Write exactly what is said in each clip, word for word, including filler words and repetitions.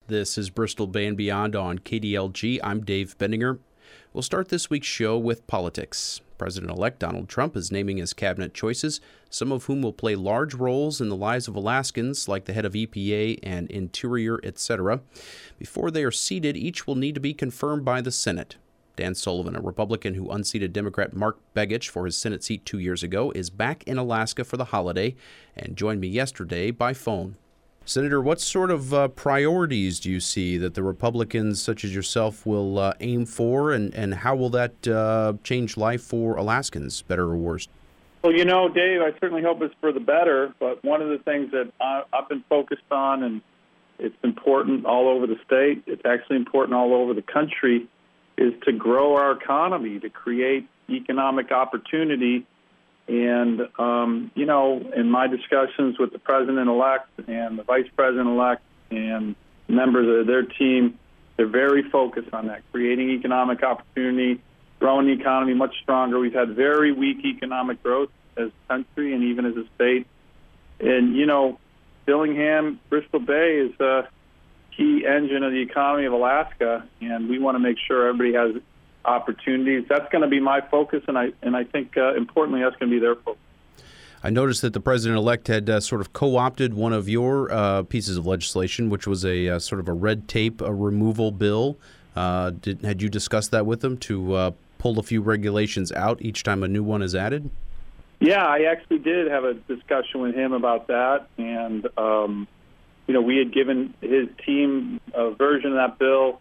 This is Bristol Bay and Beyond on K D L G. I'm Dave Bendinger. We'll start this week's show with politics. President-elect Donald Trump is naming his cabinet choices, some of whom will play large roles in the lives of Alaskans, like the head of E P A and Interior, et cetera. Before they are seated, each will need to be confirmed by the Senate. Dan Sullivan, a Republican who unseated Democrat Mark Begich for his Senate seat two years ago, is back in Alaska for the holiday and joined me yesterday by phone. Senator, what sort of uh, priorities do you see that the Republicans, such as yourself, will uh, aim for, and, and how will that uh, change life for Alaskans, better or worse? Well, you know, Dave, I certainly hope it's for the better, but one of the things that I, I've been focused on, and it's important all over the state, it's actually important all over the country, is to grow our economy, to create economic opportunity. And, um, you know, in my discussions with the president-elect and the vice president-elect and members of their team, they're very focused on that, creating economic opportunity, growing the economy much stronger. We've had very weak economic growth as a country and even as a state. And, you know, Dillingham, Bristol Bay is a key engine of the economy of Alaska, and we want to make sure everybody has opportunities. That's going to be my focus, and I and I think, uh, importantly, that's going to be their focus. I noticed that the president-elect had uh, sort of co-opted one of your uh, pieces of legislation, which was a uh, sort of a red tape a removal bill. Uh, did, had you discussed that with them to uh, pull a few regulations out each time a new one is added? Yeah, I actually did have a discussion with him about that, and um, you know, we had given his team a version of that bill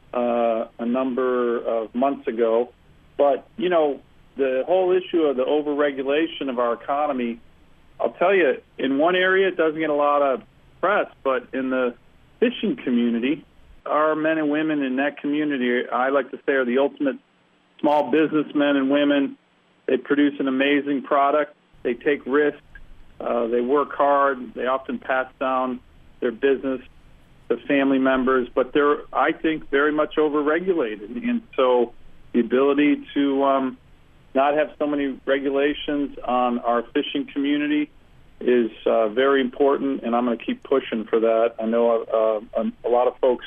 Uh, a number of months ago. But, you know, the whole issue of the overregulation of our economy, I'll tell you, in one area it doesn't get a lot of press, but in the fishing community, our men and women in that community, I like to say, are the ultimate small businessmen and women. They produce an amazing product. They take risks. Uh, they work hard. They often pass down their business the family members, but they're, I think, very much overregulated. And so the ability to um, not have so many regulations on our fishing community is uh, very important, and I'm going to keep pushing for that. I know uh, a, a lot of folks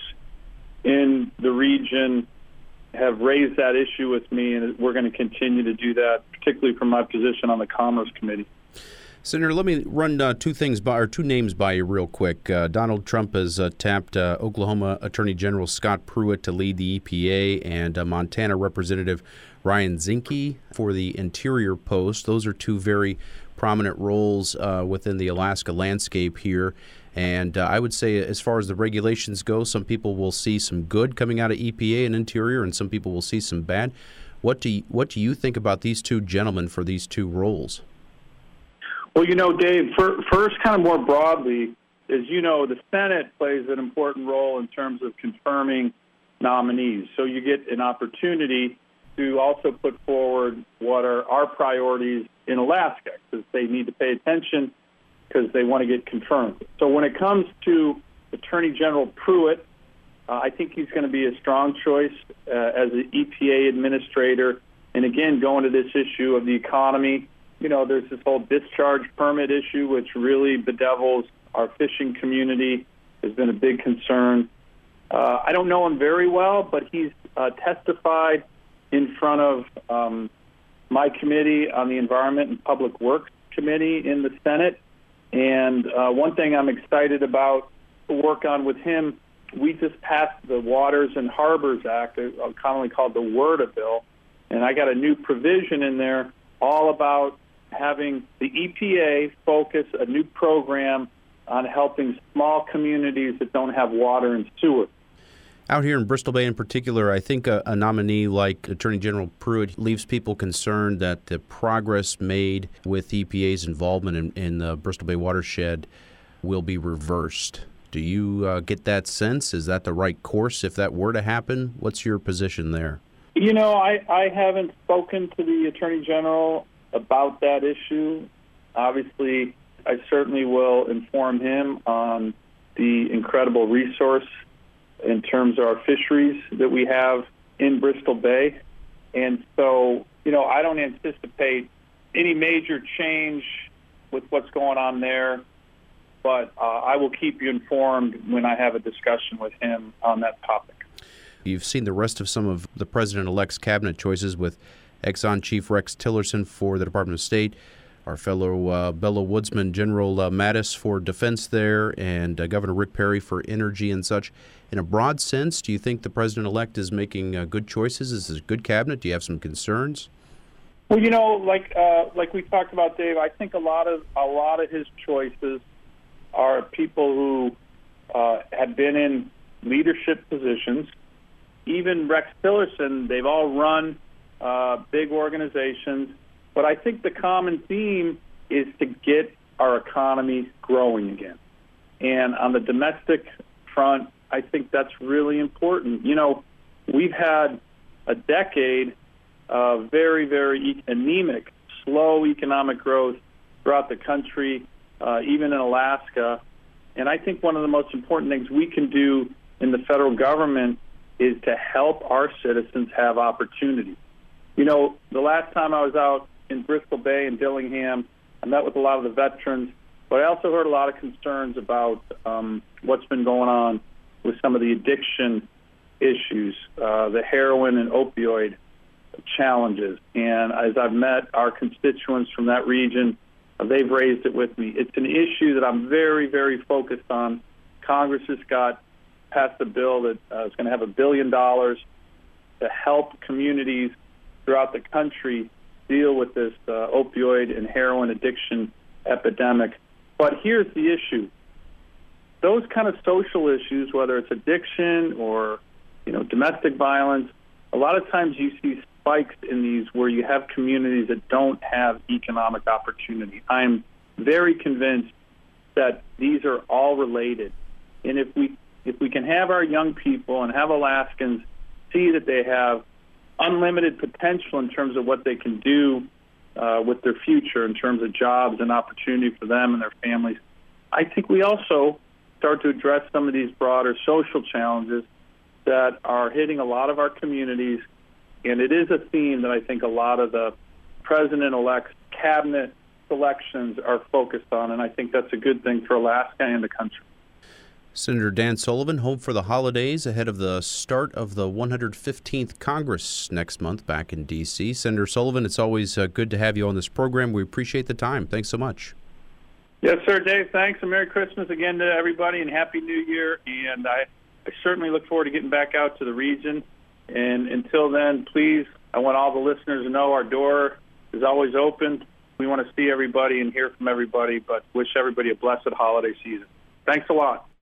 in the region have raised that issue with me, and we're going to continue to do that, particularly from my position on the Commerce Committee. Senator, let me run uh, two things by, or two names by you real quick. Uh, Donald Trump has uh, tapped uh, Oklahoma Attorney General Scott Pruitt to lead the E P A, and uh, Montana Representative Ryan Zinke for the Interior post. Those are two very prominent roles uh, within the Alaska landscape here. And uh, I would say, as far as the regulations go, some people will see some good coming out of E P A and Interior, and some people will see some bad. What do you, what do you think about these two gentlemen for these two roles? Well, you know, Dave, for, first, kind of more broadly, as you know, the Senate plays an important role in terms of confirming nominees. So you get an opportunity to also put forward what are our priorities in Alaska, because they need to pay attention because they want to get confirmed. So when it comes to Attorney General Pruitt, uh, I think he's going to be a strong choice uh, as an E P A administrator. And again, going to this issue of the economy, you know, there's this whole discharge permit issue, which really bedevils our fishing community, has been a big concern. Uh, I don't know him very well, but he's uh, testified in front of um, my committee on the Environment and Public Works Committee in the Senate. And uh, one thing I'm excited about to work on with him, we just passed the Waters and Harbors Act, uh, commonly called the WRDA bill, and I got a new provision in there all about having the E P A focus a new program on helping small communities that don't have water and sewer. Out here in Bristol Bay in particular, I think a, a nominee like Attorney General Pruitt leaves people concerned that the progress made with E P A's involvement in, in the Bristol Bay watershed will be reversed. Do you uh, get that sense? Is that the right course if that were to happen? What's your position there? You know, I, I haven't spoken to the Attorney General about that issue. Obviously, I certainly will inform him on the incredible resource in terms of our fisheries that we have in Bristol Bay. And so, you know, I don't anticipate any major change with what's going on there. but uh, I will keep you informed when I have a discussion with him on that topic. You've seen the rest of some of the president-elect's cabinet choices with Exxon Chief Rex Tillerson for the Department of State, our fellow uh, Bellow Woodsman General uh, Mattis for defense there, and uh, Governor Rick Perry for energy and such. In a broad sense, do you think the president-elect is making uh, good choices? Is this a good cabinet? Do you have some concerns? Well, you know, like uh, like we talked about, Dave, I think a lot of a lot of his choices are people who uh, have been in leadership positions. Even Rex Tillerson, they've all run uh, big organizations. But I think the common theme is to get our economy growing again. And on the domestic front, I think that's really important. You know, we've had a decade of very, very anemic, slow economic growth throughout the country, uh, even in Alaska. And I think one of the most important things we can do in the federal government is to help our citizens have opportunity. You know, the last time I was out in Bristol Bay and Dillingham, I met with a lot of the veterans, but I also heard a lot of concerns about um, what's been going on with some of the addiction issues, uh, the heroin and opioid challenges. And as I've met our constituents from that region, uh, they've raised it with me. It's an issue that I'm very, very focused on. Congress has got passed a bill that uh, is going to have a billion dollars to help communities throughout the country deal with this uh, opioid and heroin addiction epidemic. But here's the issue. Those kind of social issues, whether it's addiction or, you know, domestic violence, a lot of times you see spikes in these where you have communities that don't have economic opportunity. I'm very convinced that these are all related. And if we if we can have our young people and have Alaskans see that they have unlimited potential in terms of what they can do uh, with their future in terms of jobs and opportunity for them and their families, I think we also start to address some of these broader social challenges that are hitting a lot of our communities. And it is a theme that I think a lot of the president-elect's cabinet selections are focused on, and I think that's a good thing for Alaska and the country. Senator Dan Sullivan, home for the holidays ahead of the start of the one hundred fifteenth Congress next month back in D C Senator Sullivan, it's always uh, good to have you on this program. We appreciate the time. Thanks so much. Yes, sir, Dave. Thanks, and Merry Christmas again to everybody, and Happy New Year. And I, I certainly look forward to getting back out to the region. And until then, please, I want all the listeners to know our door is always open. We want to see everybody and hear from everybody, but wish everybody a blessed holiday season. Thanks a lot.